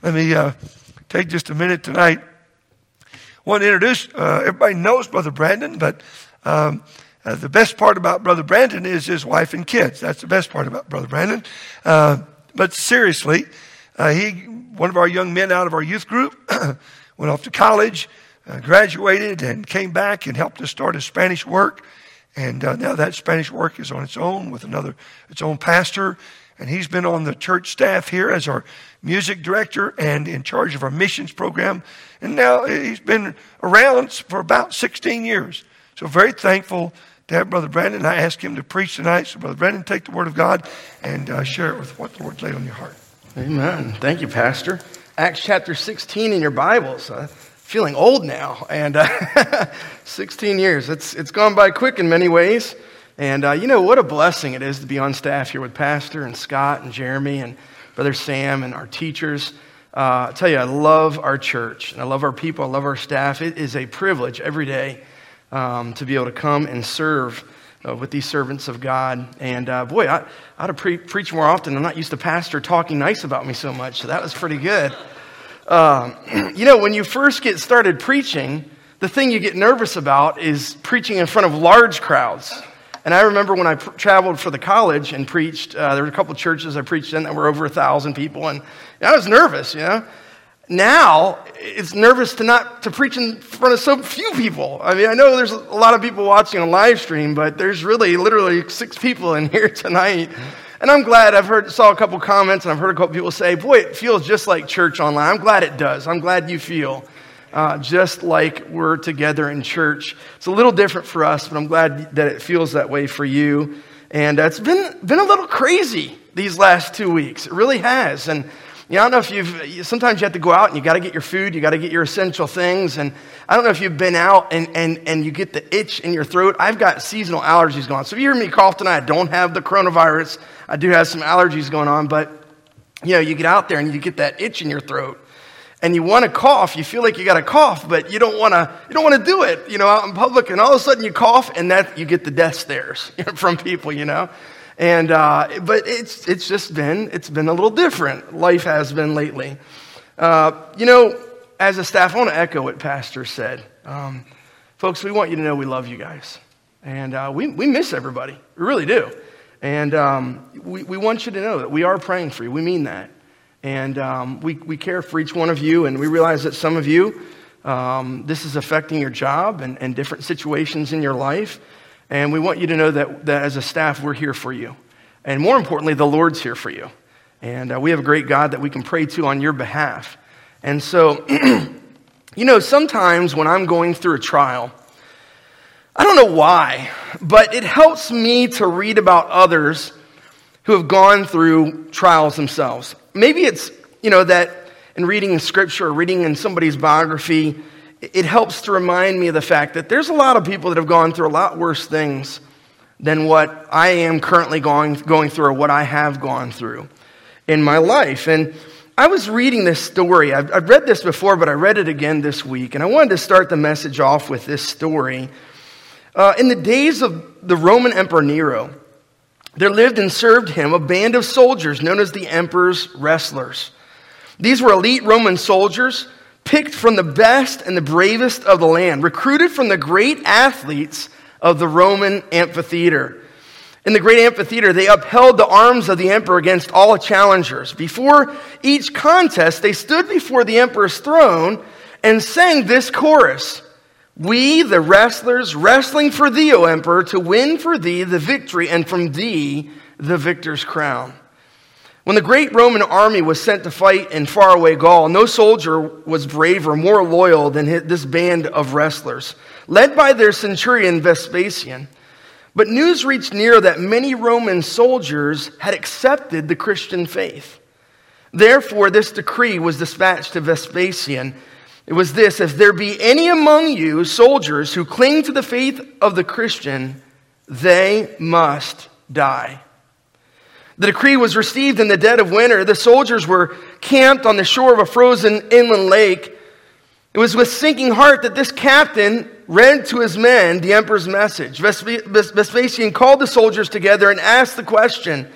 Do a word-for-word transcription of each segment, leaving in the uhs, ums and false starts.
Let me uh, take just a minute tonight. I want to introduce, uh, everybody knows Brother Brandon, but um, uh, the best part about Brother Brandon is his wife and kids. That's the best part about Brother Brandon. Uh, but seriously, uh, he, one of our young men out of our youth group, went off to college, uh, graduated, and came back and helped us start a Spanish work. And uh, now that Spanish work is on its own with another, its own pastor. And he's been on the church staff here as our music director and in charge of our missions program. And now he's been around for about sixteen years. So very thankful to have Brother Brandon. I asked him to preach tonight. So Brother Brandon, take the word of God and uh, share it with what the Lord laid on your heart. Amen. Thank you, Pastor. Acts chapter sixteen in your Bibles. Uh, feeling old now. And uh, sixteen years. It's It's gone by quick in many ways. And uh, you know, what a blessing it is to be on staff here with Pastor and Scott and Jeremy and Brother Sam and our teachers. Uh, I tell you, I love our church and I love our people. I love our staff. It is a privilege every day um, to be able to come and serve uh, with these servants of God. And uh, boy, I, I ought to pre- preach more often. I'm not used to Pastor talking nice about me so much, so that was pretty good. Um, you know, when you first get started preaching, the thing you get nervous about is preaching in front of large crowds. And I remember when I pr- traveled for the college and preached, uh, there were a couple churches I preached in that were over a thousand people, and I was nervous, you know. Now, it's nervous to not to preach in front of so few people. I mean, I know there's a lot of people watching on live stream, but there's really literally six people in here tonight. And I'm glad. I've heard, saw a couple comments, and I've heard a couple people say, boy, it feels just like church online. I'm glad it does. I'm glad you feel Uh, just like we're together in church. It's a little different for us, but I'm glad that it feels that way for you. And uh, it's been been a little crazy these last two weeks. It really has. And you know, I don't know if you've, sometimes you have to go out and you got to get your food, you got to get your essential things. And I don't know if you've been out and, and, and you get the itch in your throat. I've got seasonal allergies going on. So if you hear me cough tonight, I don't have the coronavirus. I do have some allergies going on. But you know, you get out there and you get that itch in your throat. And you want to cough, you feel like you got to cough, but you don't want to. You don't want to do it, you know, out in public. And all of a sudden, you cough, and that you get the death stares from people, you know. And uh, but it's it's just been it's been a little different. Life has been lately. Uh, you know, as a staff, I want to echo what Pastor said, um, folks. We want you to know we love you guys, and uh, we we miss everybody. We really do, and um, we we want you to know that we are praying for you. We mean that. And um, we, we care for each one of you, and we realize that some of you, um, this is affecting your job and, and different situations in your life. And we want you to know that, that as a staff, we're here for you. And more importantly, the Lord's here for you. And uh, we have a great God that we can pray to on your behalf. And so, you know, sometimes when I'm going through a trial, I don't know why, but it helps me to read about others who have gone through trials themselves. Maybe it's, you know, that in reading in scripture or reading in somebody's biography, it helps to remind me of the fact that there's a lot of people that have gone through a lot worse things than what I am currently going, going through or what I have gone through in my life. And I was reading this story. I've, I've read this before, but I read it again this week. And I wanted to start the message off with this story. Uh, in the days of the Roman Emperor Nero, there lived and served him a band of soldiers known as the emperor's wrestlers. These were elite Roman soldiers picked from the best and the bravest of the land, recruited from the great athletes of the Roman amphitheater. In the great amphitheater, they upheld the arms of the emperor against all challengers. Before each contest, they stood before the emperor's throne and sang this chorus: "We, the wrestlers, wrestling for thee, O emperor, to win for thee the victory, and from thee the victor's crown." When the great Roman army was sent to fight in faraway Gaul, no soldier was braver, more loyal than this band of wrestlers, led by their centurion Vespasian. But news reached Nero that many Roman soldiers had accepted the Christian faith. Therefore, this decree was dispatched to Vespasian. It was this: if there be any among you soldiers who cling to the faith of the Christian, they must die. The decree was received in the dead of winter. The soldiers were camped on the shore of a frozen inland lake. It was with sinking heart that this captain read to his men the emperor's message. Vespasian called the soldiers together and asked the question: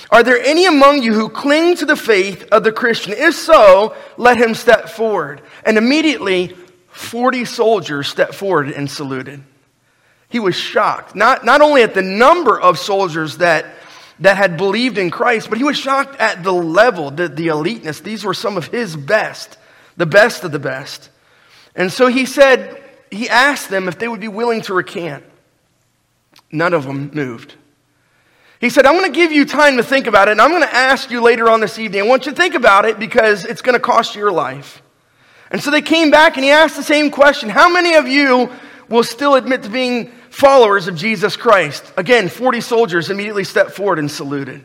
Are there any among you who cling to the faith of the Christian? If so, let him step forward. And immediately, forty soldiers stepped forward and saluted. He was shocked, not, not only at the number of soldiers that, that had believed in Christ, but he was shocked at the level, the, the eliteness. These were some of his best, the best of the best. And so he said, he asked them if they would be willing to recant. None of them moved. He said, I'm going to give you time to think about it, and I'm going to ask you later on this evening. I want you to think about it because it's going to cost you your life. And so they came back and he asked the same question. How many of you will still admit to being followers of Jesus Christ? Again, forty soldiers immediately stepped forward and saluted.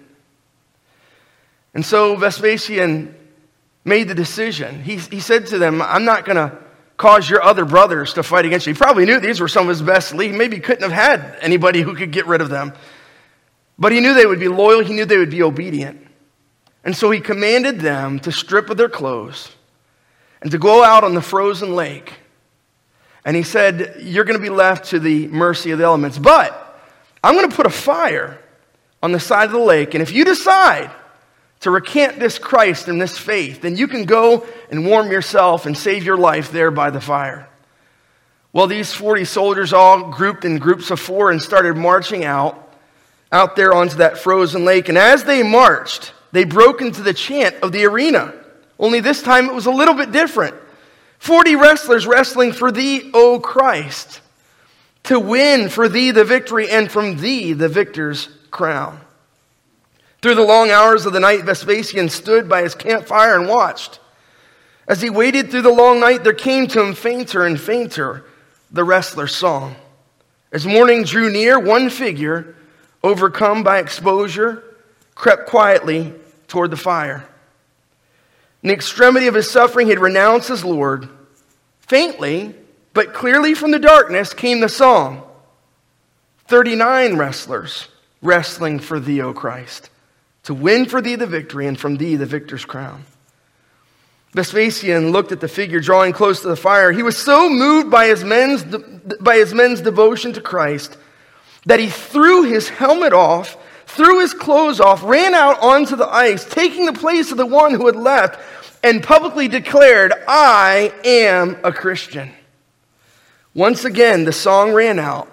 And so Vespasian made the decision. He, he said to them, I'm not going to cause your other brothers to fight against you. He probably knew these were some of his best leaders. Maybe he couldn't have had anybody who could get rid of them. But he knew they would be loyal. He knew they would be obedient. And so he commanded them to strip of their clothes and to go out on the frozen lake. And he said, you're going to be left to the mercy of the elements. But I'm going to put a fire on the side of the lake. And if you decide to recant this Christ and this faith, then you can go and warm yourself and save your life there by the fire. Well, these forty soldiers all grouped in groups of four and started marching out. out there onto that frozen lake. And as they marched, they broke into the chant of the arena. Only this time it was a little bit different. Forty wrestlers wrestling for thee, O Christ, to win for thee the victory and from thee the victor's crown. Through the long hours of the night, Vespasian stood by his campfire and watched. As he waited through the long night, there came to him fainter and fainter the wrestler's song. As morning drew near, one figure, overcome by exposure, crept quietly toward the fire. In the extremity of his suffering, he had renounced his Lord. Faintly, but clearly from the darkness, came the song. Thirty-nine wrestlers wrestling for thee, O Christ, to win for thee the victory and from thee the victor's crown. Vespasian looked at the figure drawing close to the fire. He was so moved by his men's, by his men's devotion to Christ that he threw his helmet off, threw his clothes off, ran out onto the ice, taking the place of the one who had left, and publicly declared, I am a Christian. Once again, the song ran out.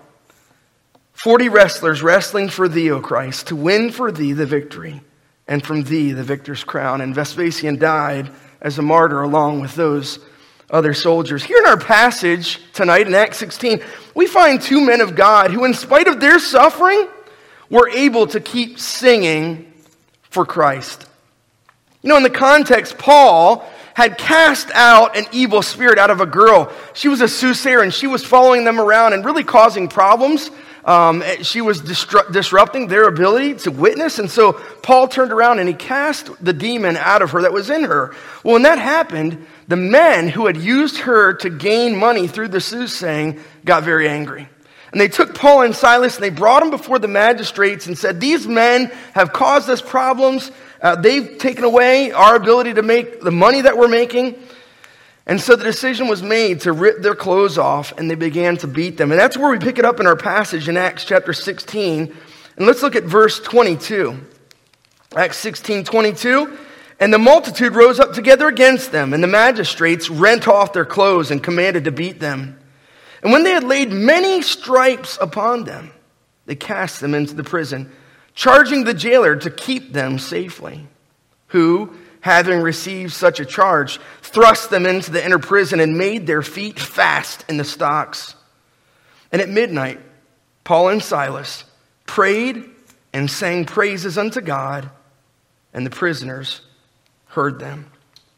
Forty wrestlers wrestling for thee, O Christ, to win for thee the victory, and from thee the victor's crown. And Vespasian died as a martyr along with those other soldiers. Here in our passage tonight in Acts sixteen, we find two men of God who, in spite of their suffering, were able to keep singing for Christ. You know, in the context, Paul had cast out an evil spirit out of a girl. She was a soothsayer, and she was following them around and really causing problems. Um, she was distru- disrupting their ability to witness. And so Paul turned around and he cast the demon out of her that was in her. Well, when that happened, the men who had used her to gain money through the soothsaying got very angry. And they took Paul and Silas and they brought them before the magistrates and said, these men have caused us problems. Uh, they've taken away our ability to make the money that we're making. And so the decision was made to rip their clothes off, and they began to beat them. And that's where we pick it up in our passage in Acts chapter sixteen. And let's look at verse twenty-two. Acts sixteen, twenty-two. And the multitude rose up together against them, and the magistrates rent off their clothes and commanded to beat them. And when they had laid many stripes upon them, they cast them into the prison, charging the jailer to keep them safely, who, having received such a charge, thrust them into the inner prison and made their feet fast in the stocks. And at midnight, Paul and Silas prayed and sang praises unto God, and the prisoners heard them.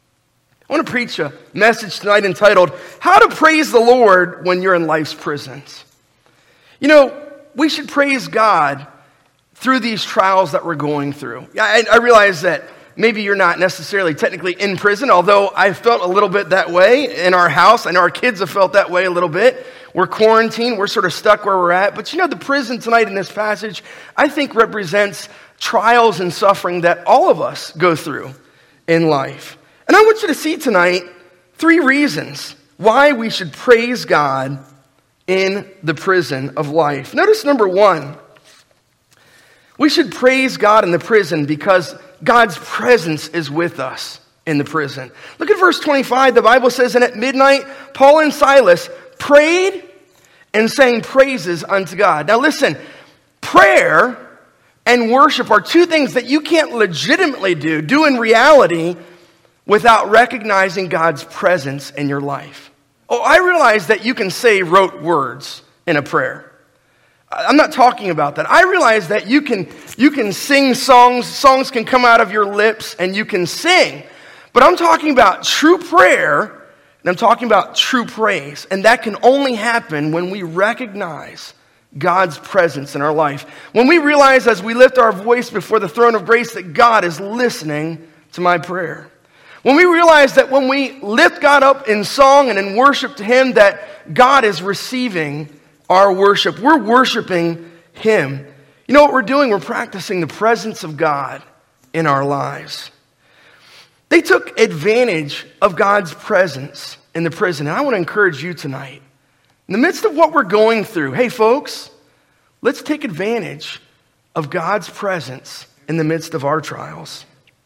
I want to preach a message tonight entitled, How to Praise the Lord When You're in Life's Prisons. You know, we should praise God through these trials that we're going through. I, I realize that maybe you're not necessarily technically in prison, although I felt a little bit that way in our house. I know our kids have felt that way a little bit. We're quarantined. We're sort of stuck where we're at. But you know, the prison tonight in this passage, I think represents trials and suffering that all of us go through in life. And I want you to see tonight three reasons why we should praise God in the prison of life. Notice number one, We should praise God in the prison because God's presence is with us in the prison. Look at verse twenty-five. The Bible says, and at midnight, Paul and Silas prayed and sang praises unto God. Now listen, prayer and worship are two things that you can't legitimately do, do in reality, without recognizing God's presence in your life. Oh, I realize that you can say rote words in a prayer. I'm not talking about that. I realize that you can, you can sing songs, songs can come out of your lips, and you can sing. But I'm talking about true prayer, and I'm talking about true praise. And that can only happen when we recognize God's presence in our life. When we realize as we lift our voice before the throne of grace that God is listening to my prayer. When we realize that when we lift God up in song and in worship to Him, that God is receiving our worship. We're worshiping Him. You know what we're doing? We're practicing the presence of God in our lives. They took advantage of God's presence in the prison. And I want to encourage you tonight, in the midst of what we're going through, hey folks, let's take advantage of God's presence in the midst of our trials.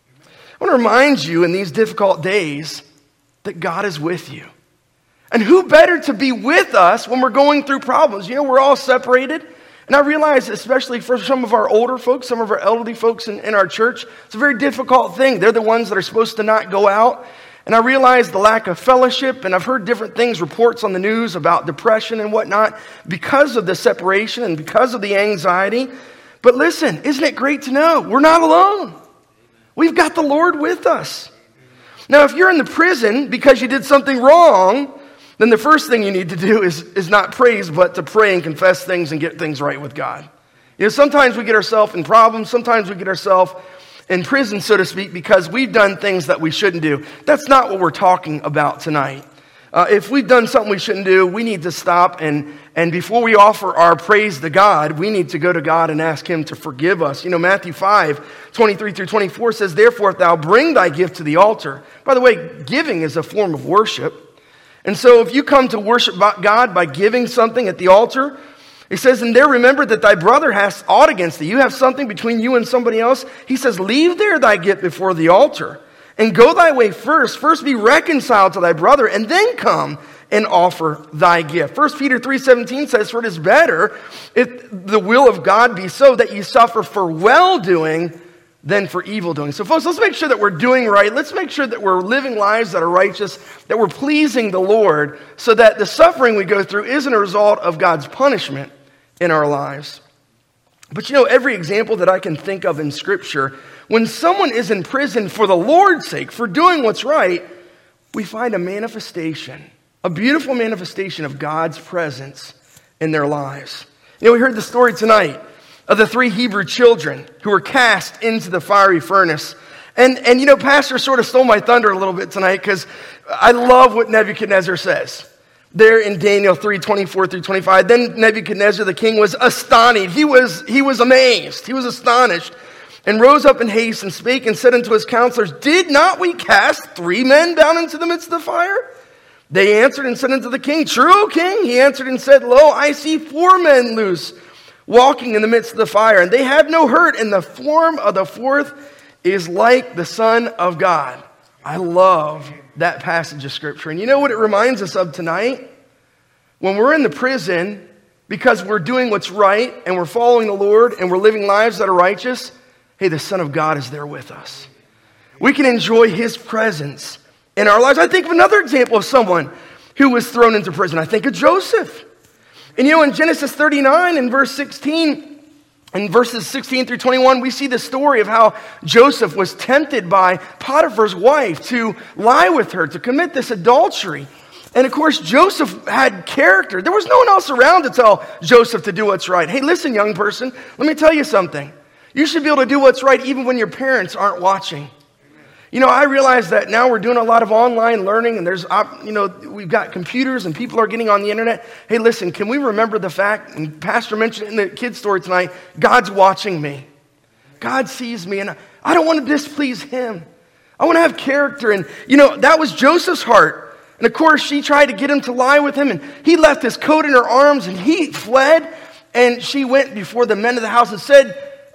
I want to remind you in these difficult days that God is with you. And who better to be with us when we're going through problems? You know, we're all separated. And I realize, especially for some of our older folks, some of our elderly folks in, in our church, it's a very difficult thing. They're the ones that are supposed to not go out. And I realize the lack of fellowship, and I've heard different things, reports on the news about depression and whatnot, because of the separation and because of the anxiety. But listen, isn't it great to know we're not alone? We've got the Lord with us. Now, if you're in the prison because you did something wrong, then the first thing you need to do is, is not praise, but to pray and confess things and get things right with God. You know, sometimes we get ourselves in problems. Sometimes we get ourselves in prison, so to speak, because we've done things that we shouldn't do. That's not what we're talking about tonight. Uh, if we've done something we shouldn't do, we need to stop, and, and before we offer our praise to God, we need to go to God and ask Him to forgive us. You know, Matthew five, twenty-three through twenty-four says, therefore, if thou bring thy gift to the altar. By the way, giving is a form of worship. And so if you come to worship God by giving something at the altar, it says, and there remember that thy brother hath aught against thee. You have something between you and somebody else. He says, leave there thy gift before the altar, and go thy way first. First be reconciled to thy brother, and then come and offer thy gift. First Peter three seventeen says, for it is better if the will of God be so that you suffer for well-doing than for evil doing. So folks, let's make sure that we're doing right. Let's make sure that we're living lives that are righteous, that we're pleasing the Lord, so that the suffering we go through isn't a result of God's punishment in our lives. But you know, every example that I can think of in Scripture, when someone is in prison for the Lord's sake, for doing what's right, we find a manifestation, a beautiful manifestation of God's presence in their lives. You know, we heard the story tonight of the three Hebrew children who were cast into the fiery furnace. And, and you know, Pastor sort of stole my thunder a little bit tonight, because I love what Nebuchadnezzar says. There in Daniel three, twenty-four through twenty-five, then Nebuchadnezzar the king was astonished. He was, he was amazed. He was astonished, and rose up in haste and spake and said unto his counselors, did not we cast three men down into the midst of the fire? They answered and said unto the king, true, O king. He answered and said, lo, I see four men loose, walking in the midst of the fire, and they have no hurt, and the form of the fourth is like the Son of God. I love that passage of Scripture. And you know what it reminds us of tonight? When we're in the prison because we're doing what's right and we're following the Lord and we're living lives that are righteous, hey, the Son of God is there with us. We can enjoy His presence in our lives. I think of another example of someone who was thrown into prison. I think of Joseph. And you know, in Genesis thirty-nine and verse sixteen, in verses sixteen through twenty-one, we see the story of how Joseph was tempted by Potiphar's wife to lie with her, to commit this adultery. And of course, Joseph had character. There was no one else around to tell Joseph to do what's right. Hey, listen, young person, let me tell you something. You should be able to do what's right even when your parents aren't watching. You know, I realize that now we're doing a lot of online learning, and there's, you know, we've got computers and people are getting on the internet. Hey, listen, can we remember the fact, and Pastor mentioned it in the kids' story tonight, God's watching me. God sees me, and I don't want to displease Him. I want to have character, and, you know, that was Joseph's heart. And of course, she tried to get him to lie with him, and he left his coat in her arms, and he fled, and she went before the men of the house and said,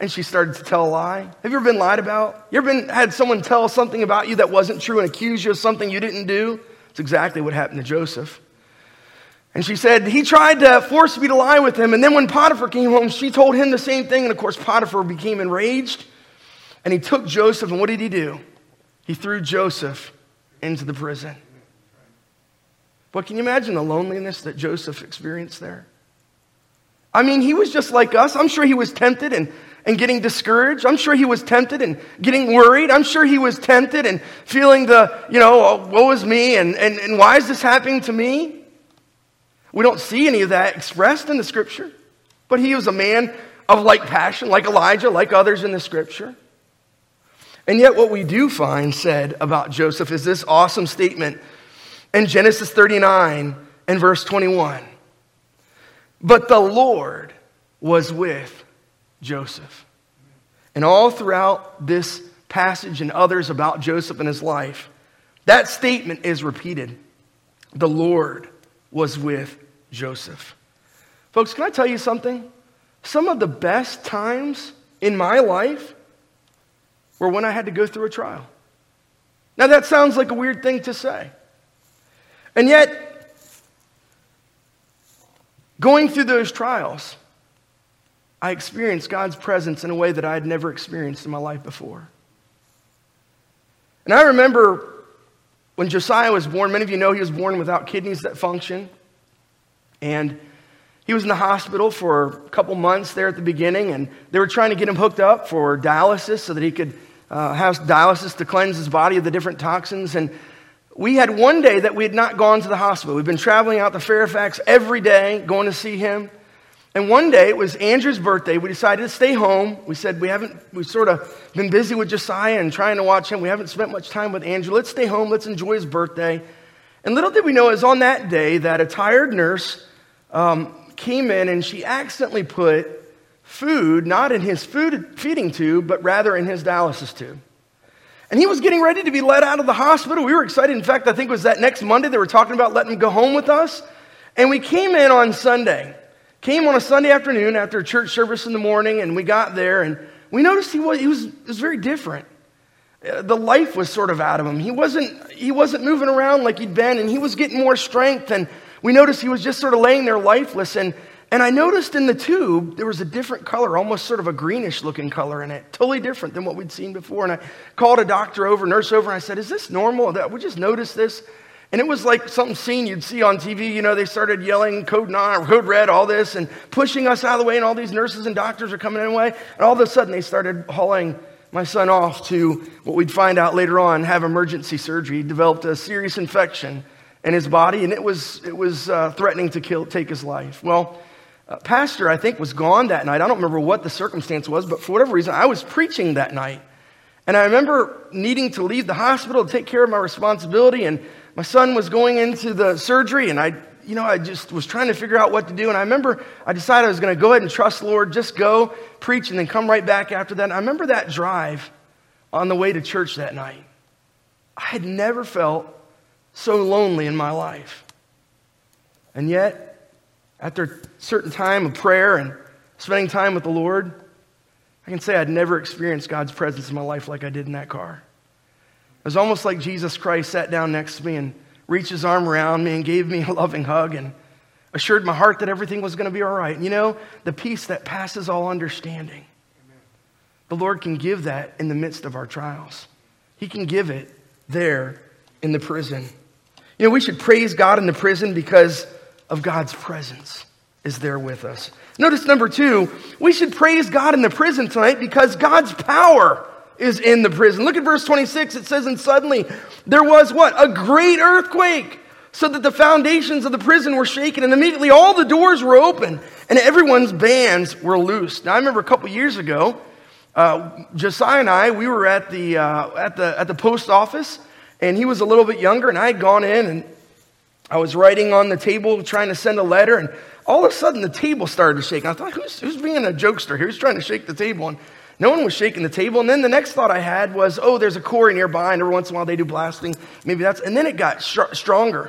and she started to tell a lie. Have you ever been lied about? You ever been, had someone tell something about you that wasn't true and accuse you of something you didn't do? It's exactly what happened to Joseph. And she said, he tried to force me to lie with him. And then when Potiphar came home, she told him the same thing. And of course, Potiphar became enraged. And he took Joseph, and what did he do? He threw Joseph into the prison. But can you imagine the loneliness that Joseph experienced there? I mean, he was just like us. I'm sure he was tempted and, and getting discouraged. I'm sure he was tempted and getting worried. I'm sure he was tempted and feeling the, you know, oh, woe is me, and, and, and why is this happening to me? We don't see any of that expressed in the scripture. But he was a man of like passion, like Elijah, like others in the scripture. And yet what we do find said about Joseph is this awesome statement in Genesis thirty-nine and verse twenty-one. But the Lord was with Joseph. And all throughout this passage and others about Joseph and his life, that statement is repeated. The Lord was with Joseph. Folks, can I tell you something? Some of the best times in my life were when I had to go through a trial. Now that sounds like a weird thing to say. And yet, going through those trials, I experienced God's presence in a way that I had never experienced in my life before. And I remember when Josiah was born, many of you know he was born without kidneys that function. And he was in the hospital for a couple months there at the beginning, and they were trying to get him hooked up for dialysis so that he could uh, have dialysis to cleanse his body of the different toxins. And we had one day that we had not gone to the hospital. We've been traveling out to Fairfax every day, going to see him. And one day, it was Andrew's birthday. We decided to stay home. We said we haven't, we've sort of been busy with Josiah and trying to watch him. We haven't spent much time with Andrew. Let's stay home. Let's enjoy his birthday. And little did we know, it was on that day that a tired nurse um, came in and she accidentally put food, not in his food feeding tube, but rather in his dialysis tube. And he was getting ready to be let out of the hospital. We were excited. In fact, I think it was that next Monday they were talking about letting him go home with us. And we came in on Sunday. Came on a Sunday afternoon after a church service in the morning, and we got there, and we noticed he was, he was, it was very different. The life was sort of out of him. He wasn't, he wasn't moving around like he'd been, and he was getting more strength, and we noticed he was just sort of laying there lifeless. And, and I noticed in the tube, there was a different color, almost sort of a greenish looking color in it, totally different than what we'd seen before. And I called a doctor over, nurse over, and I said, is this normal? We just noticed this. And it was like something seen you'd see on T V. You know, they started yelling code nine, code red, all this, and pushing us out of the way, and all these nurses and doctors are coming in the way. And all of a sudden, they started hauling my son off to what we'd find out later on, have emergency surgery. He developed a serious infection in his body, and it was it was uh, threatening to kill, take his life. Well, uh, Pastor, I think, was gone that night. I don't remember what the circumstance was, but for whatever reason, I was preaching that night. And I remember needing to leave the hospital to take care of my responsibility, and my son was going into the surgery, and I, you know, I just was trying to figure out what to do. And I remember I decided I was going to go ahead and trust the Lord, just go preach and then come right back after that. And I remember that drive on the way to church that night. I had never felt so lonely in my life. And yet, after a certain time of prayer and spending time with the Lord, I can say I'd never experienced God's presence in my life like I did in that car. It was almost like Jesus Christ sat down next to me and reached his arm around me and gave me a loving hug and assured my heart that everything was going to be all right. And you know, the peace that passes all understanding. Amen. The Lord can give that in the midst of our trials. He can give it there in the prison. You know, we should praise God in the prison because of God's presence is there with us. Notice number two, we should praise God in the prison tonight because God's power is in the prison. Look at verse twenty-six. It says, and suddenly there was what? A great earthquake, so that the foundations of the prison were shaken, and immediately all the doors were open, and everyone's bands were loosed. Now, I remember a couple years ago, uh, Josiah and I, we were at the, uh, at the, at the post office, and he was a little bit younger, and I had gone in, and I was writing on the table, trying to send a letter, and all of a sudden the table started to shake. I thought, who's, who's being a jokester here? Who's trying to shake the table? And no one was shaking the table. And then the next thought I had was, oh, there's a quarry nearby, and every once in a while they do blasting. Maybe that's, and then it got sh- stronger.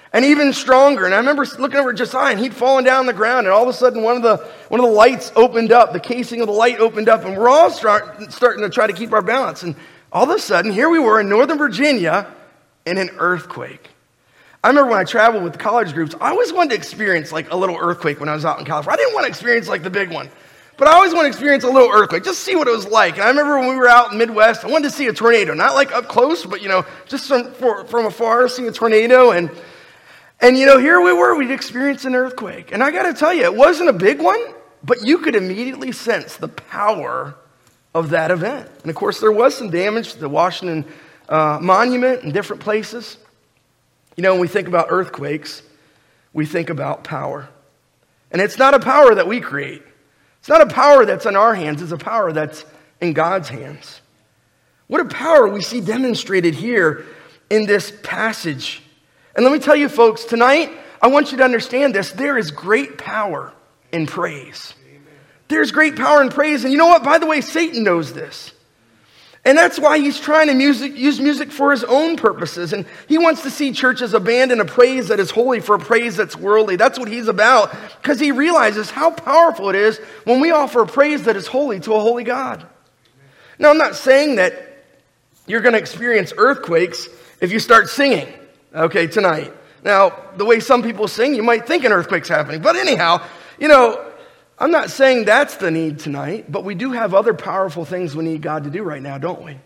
and even stronger. And I remember looking over at Josiah, and he'd fallen down on the ground, and all of a sudden one of the one of the lights opened up, the casing of the light opened up, and we're all start, starting to try to keep our balance. And all of a sudden, here we were in Northern Virginia in an earthquake. I remember when I traveled with college groups, I always wanted to experience like a little earthquake when I was out in California. I didn't want to experience like the big one, but I always want to experience a little earthquake, just see what it was like. And I remember when we were out in the Midwest, I wanted to see a tornado, not like up close, but, you know, just from, for, from afar, see a tornado. And, and, you know, here we were, we'd experienced an earthquake. And I got to tell you, it wasn't a big one, but you could immediately sense the power of that event. And, of course, there was some damage to the Washington uh, Monument and different places. You know, when we think about earthquakes, we think about power. And it's not a power that we create. It's not a power that's in our hands. It's a power that's in God's hands. What a power we see demonstrated here in this passage. And let me tell you, folks, tonight, I want you to understand this. There is great power in praise. Amen. There's great power in praise. And you know what? By the way, Satan knows this. And that's why he's trying to music, use music for his own purposes. And he wants to see churches abandon a praise that is holy for a praise that's worldly. That's what he's about, because he realizes how powerful it is when we offer a praise that is holy to a holy God. Now, I'm not saying that you're going to experience earthquakes if you start singing, okay, tonight. Now, the way some people sing, you might think an earthquake's happening. But anyhow, you know, I'm not saying that's the need tonight, but we do have other powerful things we need God to do right now, don't we?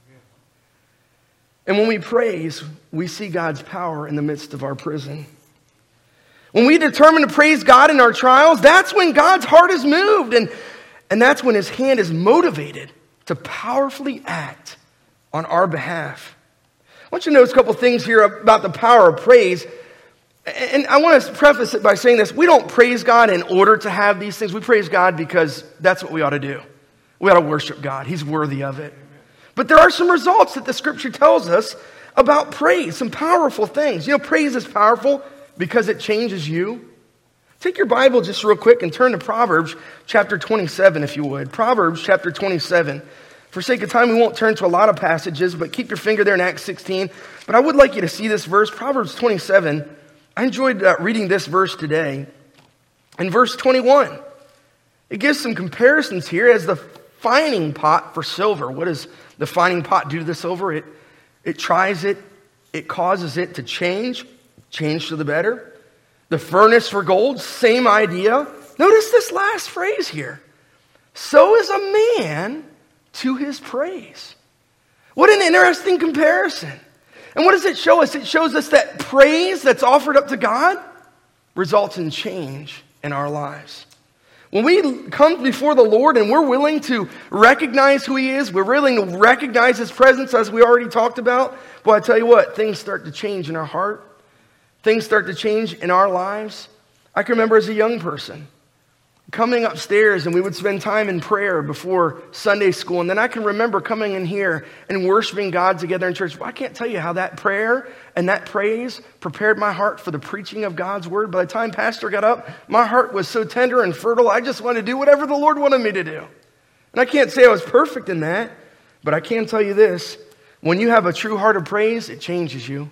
And when we praise, we see God's power in the midst of our prison. When we determine to praise God in our trials, that's when God's heart is moved, and, and that's when his hand is motivated to powerfully act on our behalf. I want you to notice a couple things here about the power of praise. And I want to preface it by saying this. We don't praise God in order to have these things. We praise God because that's what we ought to do. We ought to worship God. He's worthy of it. But there are some results that the scripture tells us about praise, some powerful things. You know, praise is powerful because it changes you. Take your Bible just real quick and turn to Proverbs chapter twenty-seven, if you would. Proverbs chapter twenty-seven. For sake of time, we won't turn to a lot of passages, but keep your finger there in Acts sixteen. But I would like you to see this verse, Proverbs twenty-seven. I enjoyed uh, reading this verse today. In verse twenty-one, it gives some comparisons here as the fining pot for silver. What does the fining pot do to the silver? It, it tries it, it causes it to change, change to the better. The furnace for gold, same idea. Notice this last phrase here. So is a man to his praise. What an interesting comparison. And what does it show us? It shows us that praise that's offered up to God results in change in our lives. When we come before the Lord and we're willing to recognize who he is, we're willing to recognize his presence as we already talked about, boy, I tell you what, things start to change in our heart. Things start to change in our lives. I can remember as a young person coming upstairs, and we would spend time in prayer before Sunday school. And then I can remember coming in here and worshiping God together in church. Well, I can't tell you how that prayer and that praise prepared my heart for the preaching of God's word. By the time Pastor got up, my heart was so tender and fertile, I just wanted to do whatever the Lord wanted me to do. And I can't say I was perfect in that, but I can tell you this. When you have a true heart of praise, it changes you.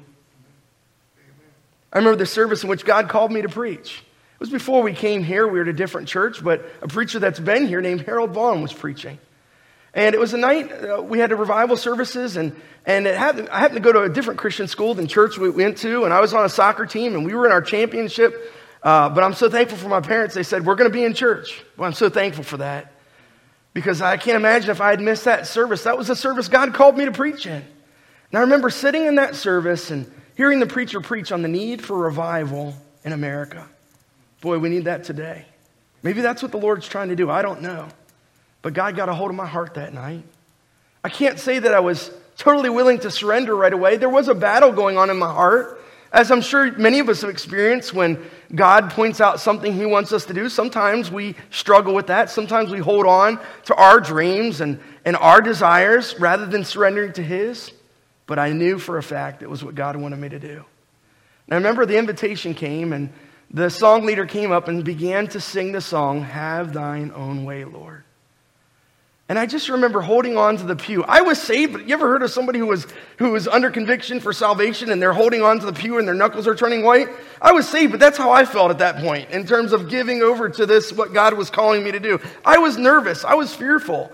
I remember the service in which God called me to preach. It was before we came here. We were at a different church, but a preacher that's been here named Harold Vaughn was preaching. And it was a night, uh, we had a revival services, and, and it happened, I happened to go to a different Christian school than church we went to, and I was on a soccer team, and we were in our championship. Uh, but I'm so thankful for my parents. They said, we're going to be in church. Well, I'm so thankful for that, because I can't imagine if I had missed that service. That was the service God called me to preach in. And I remember sitting in that service and hearing the preacher preach on the need for revival in America. Boy, we need that today. Maybe that's what the Lord's trying to do. I don't know. But God got a hold of my heart that night. I can't say that I was totally willing to surrender right away. There was a battle going on in my heart, as I'm sure many of us have experienced when God points out something he wants us to do. Sometimes we struggle with that. Sometimes we hold on to our dreams and, and our desires rather than surrendering to his. But I knew for a fact it was what God wanted me to do. And I remember the invitation came, and the song leader came up and began to sing the song, Have Thine Own Way, Lord. And I just remember holding on to the pew. I was saved, but you ever heard of somebody who was who was under conviction for salvation and they're holding on to the pew and their knuckles are turning white? I was saved, but that's how I felt at that point in terms of giving over to this, what God was calling me to do. I was nervous. I was fearful.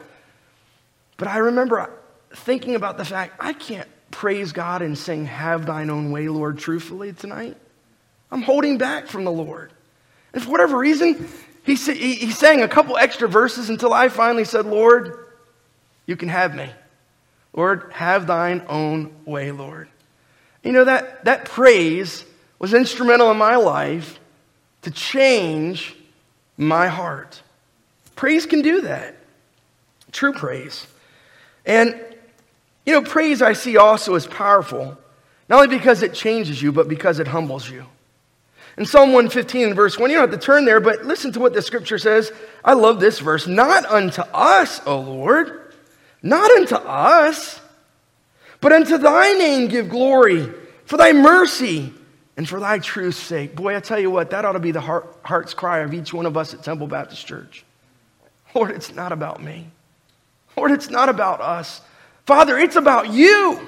But I remember thinking about the fact, I can't praise God and sing, "Have thine own way, Lord," truthfully tonight. I'm holding back from the Lord. And for whatever reason, he, he, he sang a couple extra verses until I finally said, "Lord, you can have me. Lord, have thine own way, Lord." You know, that, that praise was instrumental in my life to change my heart. Praise can do that. True praise. And, you know, praise I see also as powerful, not only because it changes you, but because it humbles you. In Psalm one fifteen, verse one, you don't have to turn there, but listen to what the scripture says. I love this verse. "Not unto us, O Lord, not unto us, but unto thy name give glory, for thy mercy and for thy truth's sake." Boy, I tell you what, that ought to be the heart, heart's cry of each one of us at Temple Baptist Church. Lord, it's not about me. Lord, it's not about us. Father, it's about you.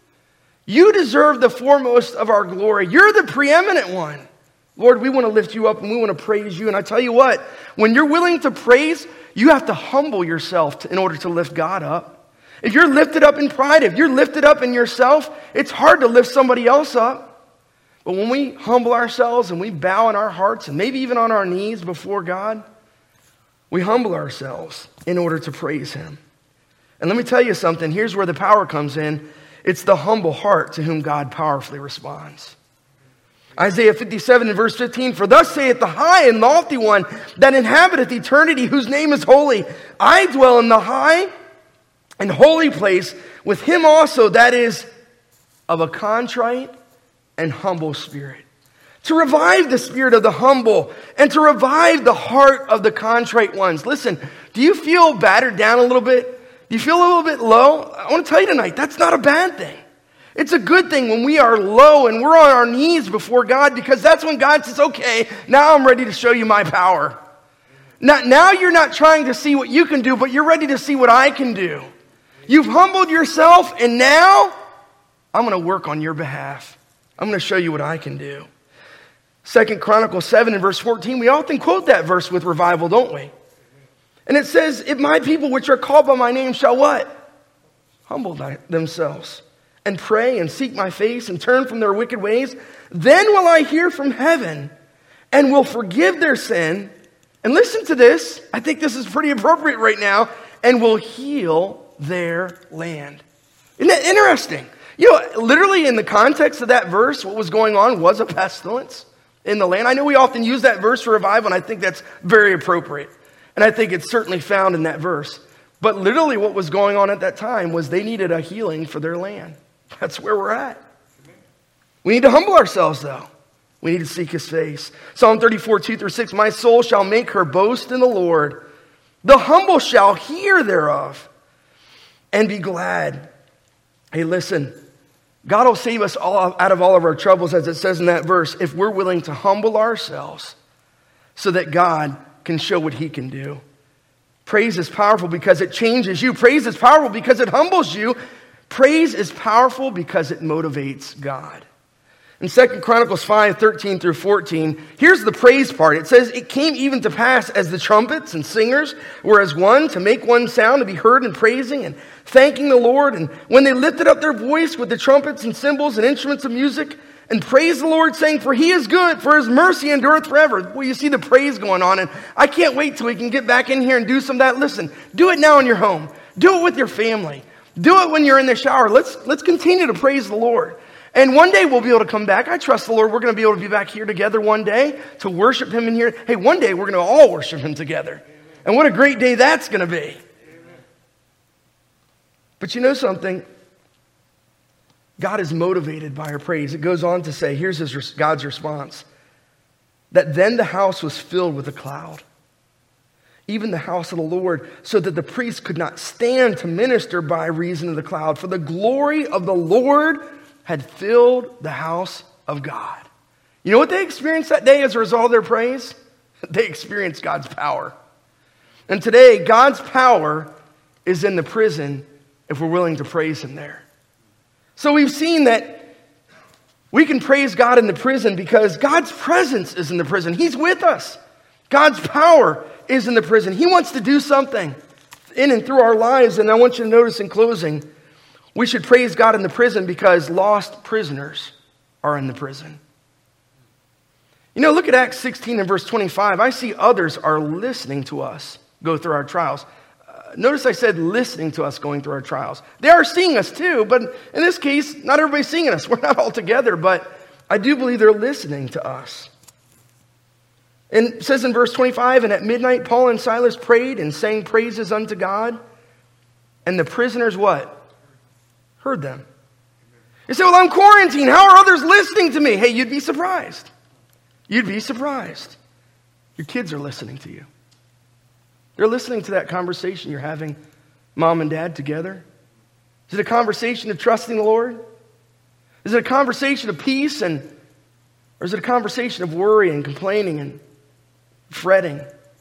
You deserve the foremost of our glory. You're the preeminent one. Lord, we want to lift you up and we want to praise you. And I tell you what, when you're willing to praise, you have to humble yourself to, in order to lift God up. If you're lifted up in pride, if you're lifted up in yourself, it's hard to lift somebody else up. But when we humble ourselves and we bow in our hearts and maybe even on our knees before God, we humble ourselves in order to praise him. And let me tell you something. Here's where the power comes in. It's the humble heart to whom God powerfully responds. Isaiah fifty-seven and verse fifteen, "For thus saith the high and lofty one that inhabiteth eternity, whose name is holy. I dwell in the high and holy place with him also that is of a contrite and humble spirit." To revive the spirit of the humble and to revive the heart of the contrite ones. Listen, do you feel battered down a little bit? Do you feel a little bit low? I want to tell you tonight, that's not a bad thing. It's a good thing when we are low and we're on our knees before God, because that's when God says, "Okay, now I'm ready to show you my power." Now, now you're not trying to see what you can do, but you're ready to see what I can do. You've humbled yourself, and now I'm going to work on your behalf. I'm going to show you what I can do. Second Chronicles seven and verse fourteen, we often quote that verse with revival, don't we? And it says, "If my people which are called by my name shall" what? "Humble themselves and pray and seek my face and turn from their wicked ways, then will I hear from heaven and will forgive their sin." And listen to this. I think this is pretty appropriate right now. "And will heal their land." Isn't that interesting? You know, literally in the context of that verse, what was going on was a pestilence in the land. I know we often use that verse for revival, and I think that's very appropriate. And I think it's certainly found in that verse. But literally what was going on at that time was they needed a healing for their land. That's where we're at. We need to humble ourselves, though. We need to seek his face. Psalm thirty-four, two through six, "My soul shall make her boast in the Lord. The humble shall hear thereof and be glad." Hey, listen. God will save us all out of all of our troubles, as it says in that verse, if we're willing to humble ourselves so that God can show what he can do. Praise is powerful because it changes you. Praise is powerful because it humbles you. Praise is powerful because it motivates God. In Second Chronicles five, thirteen through fourteen, here's the praise part. It says, "It came even to pass as the trumpets and singers were as one to make one sound to be heard in praising and thanking the Lord. And when they lifted up their voice with the trumpets and cymbals and instruments of music and praised the Lord, saying, for he is good, for his mercy endureth forever." Well, you see the praise going on, and I can't wait till we can get back in here and do some of that. Listen, do it now in your home. Do it with your family. Do it when you're in the shower. Let's, let's continue to praise the Lord. And one day we'll be able to come back. I trust the Lord. We're going to be able to be back here together one day to worship him in here. Hey, one day we're going to all worship him together. And what a great day that's going to be. But you know something? God is motivated by our praise. It goes on to say, here's his, God's response, that then the house was filled with a cloud, even the house of the Lord, so that the priest could not stand to minister by reason of the cloud. For the glory of the Lord had filled the house of God. You know what they experienced that day as a result of their praise? They experienced God's power. And today, God's power is in the prison if we're willing to praise him there. So we've seen that we can praise God in the prison because God's presence is in the prison. He's with us. God's power is in the prison. He wants to do something in and through our lives. And I want you to notice in closing, we should praise God in the prison because lost prisoners are in the prison. You know, look at Acts sixteen and verse twenty-five. I see others are listening to us go through our trials. Uh, notice I said listening to us going through our trials. They are seeing us too, but in this case, not everybody's seeing us. We're not all together, but I do believe they're listening to us. And it says in verse twenty-five, and at midnight Paul and Silas prayed and sang praises unto God. And the prisoners what? Heard them. You say, well, I'm quarantined. How are others listening to me? Hey, you'd be surprised. You'd be surprised. Your kids are listening to you. They're listening to that conversation you're having, mom and dad together. Is it a conversation of trusting the Lord? Is it a conversation of peace, and, or is it a conversation of worry and complaining and fretting?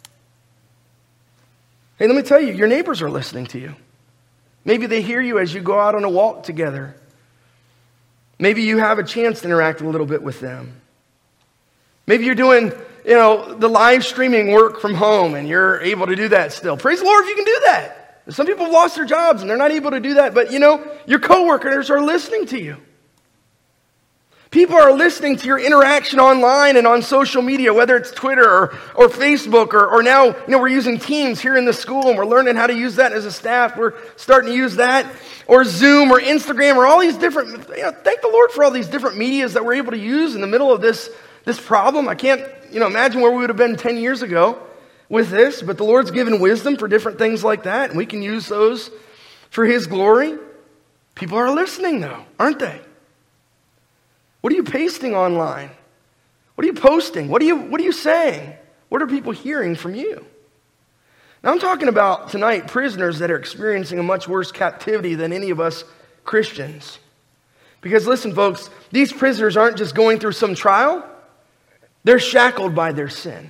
Hey, let me tell you, your neighbors are listening to you. Maybe they hear you as you go out on a walk together. Maybe you have a chance to interact a little bit with them. Maybe you're doing, you know, the live streaming work from home and you're able to do that still. Praise the Lord if you can do that. Some people have lost their jobs and they're not able to do that. But, you know, your coworkers are listening to you. People are listening to your interaction online and on social media, whether it's Twitter or, or Facebook or, or now, you know, we're using Teams here in the school and we're learning how to use that as a staff. We're starting to use that, or Zoom or Instagram or all these different, you know, thank the Lord for all these different medias that we're able to use in the middle of this, this problem. I can't, you know, imagine where we would have been ten years ago with this, but the Lord's given wisdom for different things like that, and we can use those for His glory. People are listening though, aren't they? What are you pasting online? What are you posting? What are you, what are you saying? What are people hearing from you? Now I'm talking about tonight prisoners that are experiencing a much worse captivity than any of us Christians. Because listen, folks, these prisoners aren't just going through some trial. They're shackled by their sin.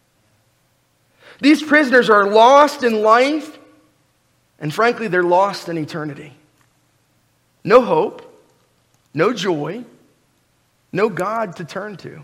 These prisoners are lost in life, and frankly, they're lost in eternity. No hope, no joy, no God to turn to.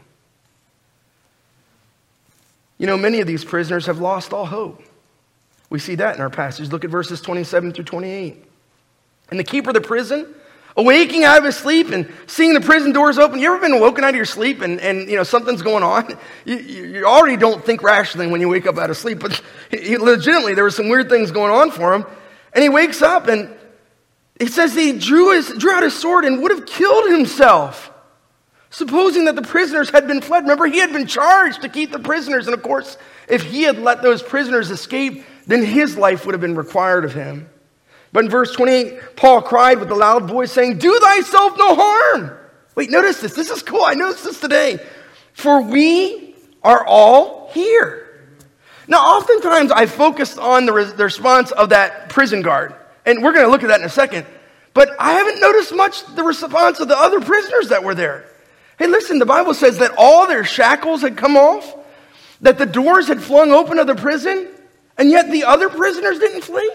You know, many of these prisoners have lost all hope. We see that in our passage. Look at verses twenty-seven through twenty-eight. And the keeper of the prison, awaking out of his sleep and seeing the prison doors open. You ever been woken out of your sleep and, and you know, something's going on? You, you already don't think rationally when you wake up out of sleep, but he, legitimately there were some weird things going on for him. And he wakes up and it says he drew, his, drew out his sword and would have killed himself, supposing that the prisoners had been fled. Remember, he had been charged to keep the prisoners. And of course, if he had let those prisoners escape, then his life would have been required of him. But in verse twenty-eight, Paul cried with a loud voice saying, do thyself no harm. Wait, notice this. This is cool. I noticed this today. For we are all here. Now, oftentimes I focused on the, res- the response of that prison guard. And we're going to look at that in a second. But I haven't noticed much the response of the other prisoners that were there. Hey, listen, the Bible says that all their shackles had come off, that the doors had flung open of the prison, and yet the other prisoners didn't flee.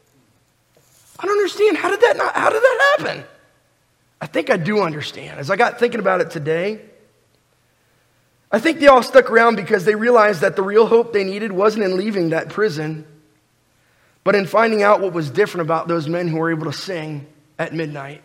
I don't understand. How did that not, how did that happen? I think I do understand. As I got thinking about it today, I think they all stuck around because they realized that the real hope they needed wasn't in leaving that prison, but in finding out what was different about those men who were able to sing at midnight.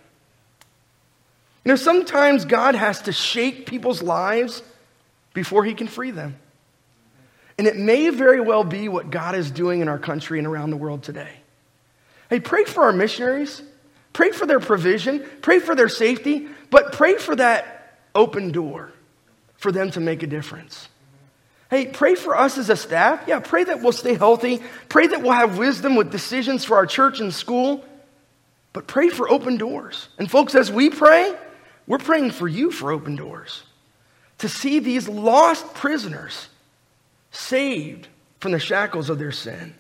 You know, sometimes God has to shake people's lives before He can free them. And it may very well be what God is doing in our country and around the world today. Hey, pray for our missionaries. Pray for their provision. Pray for their safety. But pray for that open door for them to make a difference. Hey, pray for us as a staff. Yeah, pray that we'll stay healthy. Pray that we'll have wisdom with decisions for our church and school. But pray for open doors. And folks, as we pray, we're praying for you for open doors. To see these lost prisoners saved from the shackles of their sin.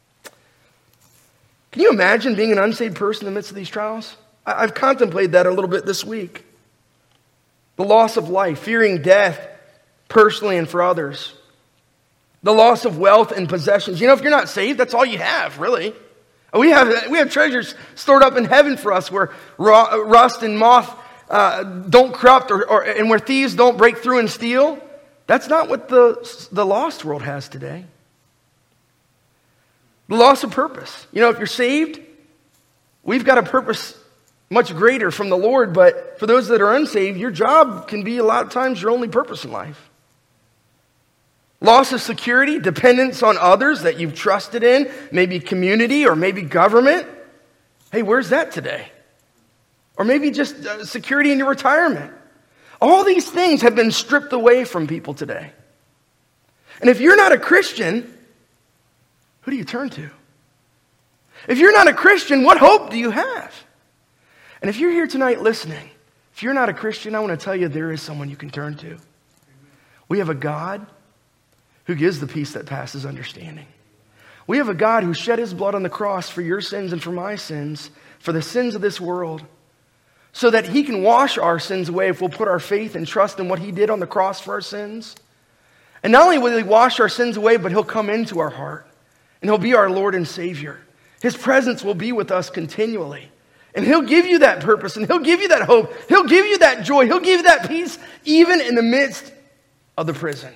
Can you imagine being an unsaved person in the midst of these trials? I've contemplated that a little bit this week. The loss of life, fearing death personally and for others. The loss of wealth and possessions. You know, if you're not saved, that's all you have, really. We have, we have treasures stored up in heaven for us where rust and moth uh, don't corrupt or, or, and where thieves don't break through and steal. That's not what the, the lost world has today. The loss of purpose. You know, if you're saved, we've got a purpose much greater from the Lord, but for those that are unsaved, your job can be a lot of times your only purpose in life. Loss of security, dependence on others that you've trusted in, maybe community or maybe government. Hey, where's that today? Or maybe just uh, security in your retirement. All these things have been stripped away from people today. And if you're not a Christian, who do you turn to? If you're not a Christian, what hope do you have? And if you're here tonight listening, if you're not a Christian, I want to tell you there is someone you can turn to. We have a God who gives the peace that passes understanding. We have a God who shed his blood on the cross for your sins and for my sins, for the sins of this world, so that he can wash our sins away if we'll put our faith and trust in what he did on the cross for our sins. And not only will he wash our sins away, but he'll come into our heart, and he'll be our Lord and Savior. His presence will be with us continually. And he'll give you that purpose, and he'll give you that hope. He'll give you that joy. He'll give you that peace, even in the midst of the prison.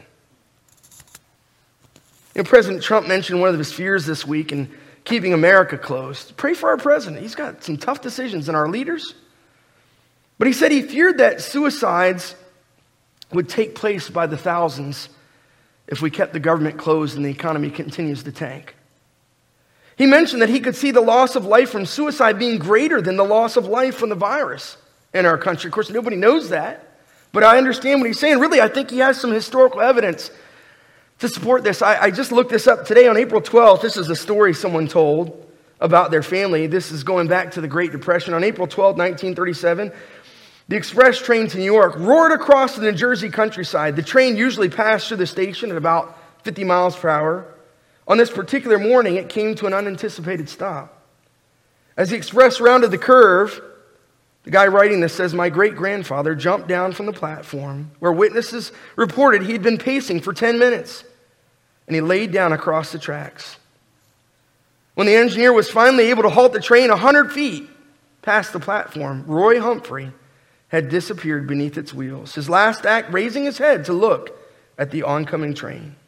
You know, President Trump mentioned one of his fears this week in keeping America closed. Pray for our president. He's got some tough decisions, and our leaders. But he said he feared that suicides would take place by the thousands if we kept the government closed and the economy continues to tank. He mentioned that he could see the loss of life from suicide being greater than the loss of life from the virus in our country. Of course, nobody knows that, but I understand what he's saying. Really, I think he has some historical evidence to support this. I, I just looked this up today on April twelfth. This is a story someone told about their family. This is going back to the Great Depression. On April twelfth, nineteen thirty-seven, the express train to New York roared across the New Jersey countryside. The train usually passed through the station at about fifty miles per hour. On this particular morning, it came to an unanticipated stop. As the express rounded the curve, the guy writing this says, "My great-grandfather jumped down from the platform where witnesses reported he'd been pacing for ten minutes, and he laid down across the tracks. When the engineer was finally able to halt the train one hundred feet past the platform, Roy Humphrey had disappeared beneath its wheels, his last act raising his head to look at the oncoming train.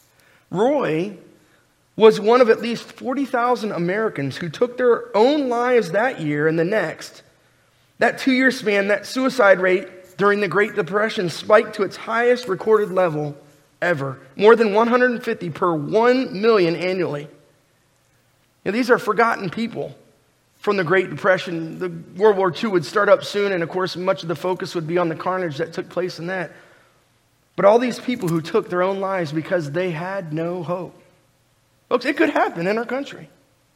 Roy was one of at least forty thousand Americans who took their own lives that year and the next. That two-year span, that suicide rate during the Great Depression spiked to its highest recorded level ever. More than one hundred fifty per one million annually. Now, these are forgotten people from the Great Depression. The World War Two would start up soon, and of course, much of the focus would be on the carnage that took place in that. But all these people who took their own lives because they had no hope. Folks, it could happen in our country.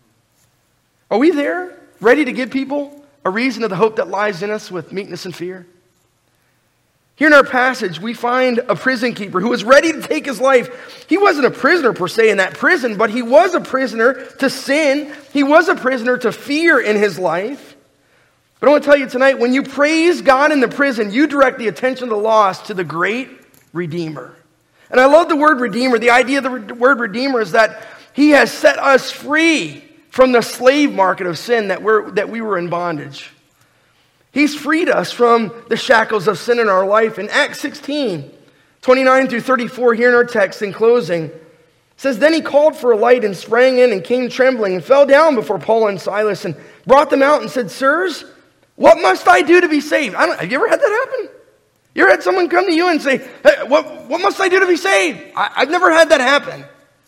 Are we there, ready to give people a reason of the hope that lies in us with meekness and fear? Here in our passage, we find a prison keeper who was ready to take his life. He wasn't a prisoner per se in that prison, but he was a prisoner to sin. He was a prisoner to fear in his life. But I want to tell you tonight, when you praise God in the prison, you direct the attention of the lost to the great Redeemer. And I love the word Redeemer. The idea of the word Redeemer is that he has set us free from the slave market of sin that, we're, that we were in bondage. He's freed us from the shackles of sin in our life. In Acts sixteen, twenty-nine through thirty-four, here in our text in closing, it says, "Then he called for a light and sprang in and came trembling and fell down before Paul and Silas and brought them out and said, 'Sirs, what must I do to be saved?'" I don't, have you ever had that happen? You ever had someone come to you and say, "Hey, what, what must I do to be saved?" I, I've never had that happen.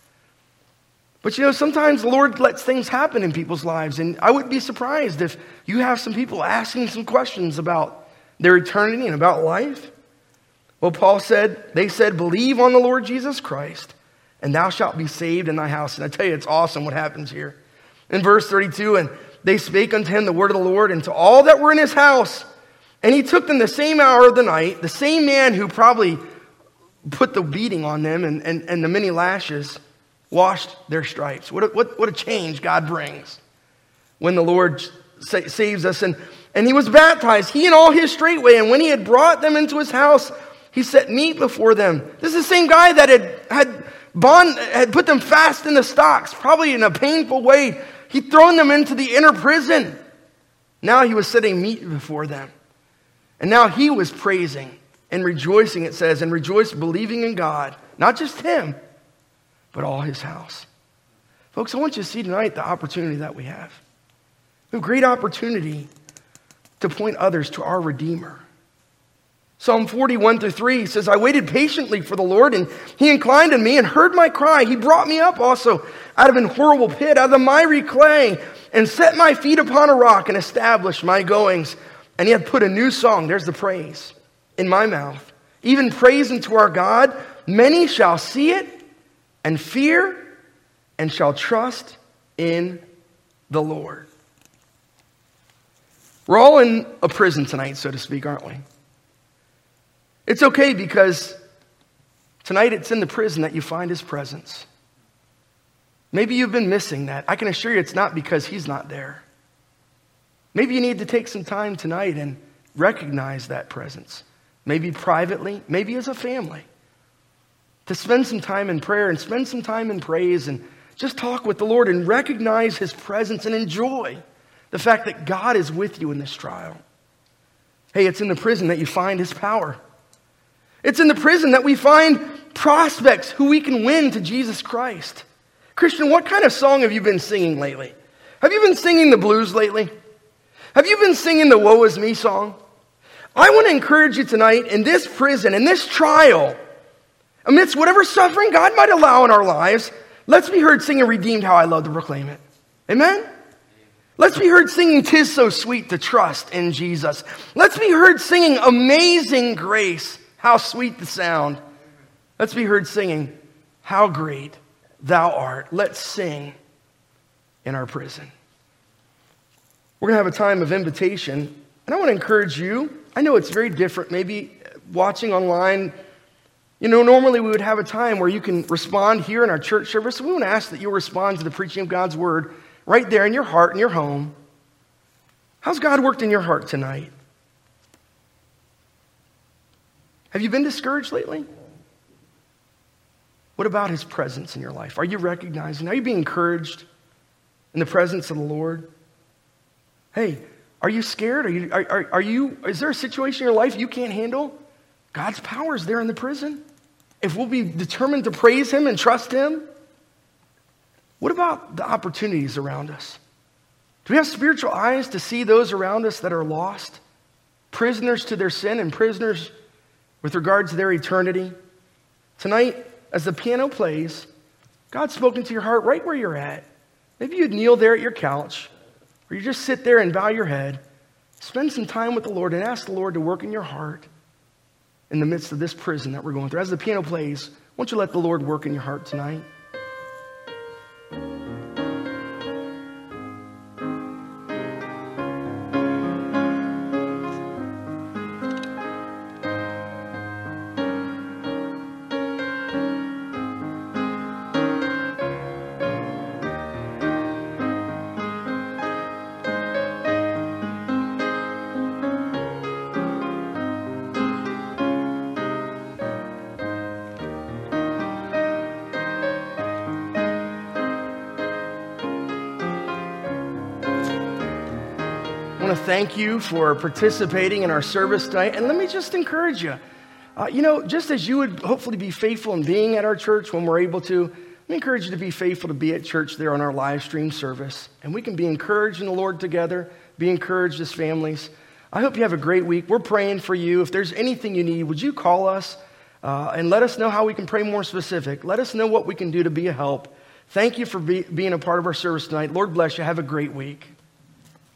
But you know, sometimes the Lord lets things happen in people's lives, and I wouldn't be surprised if you have some people asking some questions about their eternity and about life. Well, Paul said, they said, "Believe on the Lord Jesus Christ, and thou shalt be saved in thy house." And I tell you, it's awesome what happens here. In verse thirty-two, "And they spake unto him the word of the Lord, and to all that were in his house. And he took them the same hour of the night," the same man who probably put the beating on them and, and, and the many lashes, washed their stripes. What a, what, what a change God brings when the Lord sa- saves us. And, and he was baptized, he and all his straightway. And when he had brought them into his house, he set meat before them. This is the same guy that had, had, bond, had put them fast in the stocks, probably in a painful way. He'd thrown them into the inner prison. Now he was setting meat before them. And now he was praising and rejoicing, it says, and rejoiced, believing in God. Not just him, but all his house. Folks, I want you to see tonight the opportunity that we have. We have a great opportunity to point others to our Redeemer. Psalm forty-one through three says, I waited patiently for the Lord, and he inclined to me and heard my cry. He brought me up also out of an horrible pit, out of the miry clay, and set my feet upon a rock and established my goings. And he had put a new song, there's the praise, in my mouth, even praise unto our God. Many shall see it and fear and shall trust in the Lord. We're all in a prison tonight, so to speak, aren't we? It's okay because tonight it's in the prison that you find his presence. Maybe you've been missing that. I can assure you it's not because he's not there. Maybe you need to take some time tonight and recognize that presence. Maybe privately, maybe as a family. To spend some time in prayer and spend some time in praise and just talk with the Lord and recognize his presence and enjoy the fact that God is with you in this trial. Hey, it's in the prison that you find his power. It's in the prison that we find prospects who we can win to Jesus Christ. Christian, what kind of song have you been singing lately? Have you been singing the blues lately? Have you been singing the Woe Is Me song? I want to encourage you tonight in this prison, in this trial, amidst whatever suffering God might allow in our lives, let's be heard singing Redeemed, How I Love to Proclaim It. Amen? Let's be heard singing Tis So Sweet to Trust in Jesus. Let's be heard singing Amazing Grace, how sweet the sound. Let's be heard singing How Great Thou Art. Let's sing in our prison. We're going to have a time of invitation, and I want to encourage you. I know it's very different, maybe watching online. You know, normally we would have a time where you can respond here in our church service. We want to ask that you'll respond to the preaching of God's word right there in your heart, in your home. How's God worked in your heart tonight? Have you been discouraged lately? What about his presence in your life? Are you recognizing? Are you being encouraged in the presence of the Lord? Hey, are you scared? Are you, are, are, are you, is there a situation in your life you can't handle? God's power is there in the prison. If we'll be determined to praise him and trust him, what about the opportunities around us? Do we have spiritual eyes to see those around us that are lost? Prisoners to their sin and prisoners with regards to their eternity? Tonight, as the piano plays, God's spoken to your heart right where you're at. Maybe you'd kneel there at your couch, or you just sit there and bow your head. Spend some time with the Lord and ask the Lord to work in your heart in the midst of this prison that we're going through. As the piano plays, won't you let the Lord work in your heart tonight? I want to thank you for participating in our service tonight. And let me just encourage you. Uh, you know, just as you would hopefully be faithful in being at our church when we're able to, let me encourage you to be faithful to be at church there on our live stream service. And we can be encouraged in the Lord together, be encouraged as families. I hope you have a great week. We're praying for you. If there's anything you need, would you call us uh, and let us know how we can pray more specific. Let us know what we can do to be a help. Thank you for be, being a part of our service tonight. Lord bless you. Have a great week.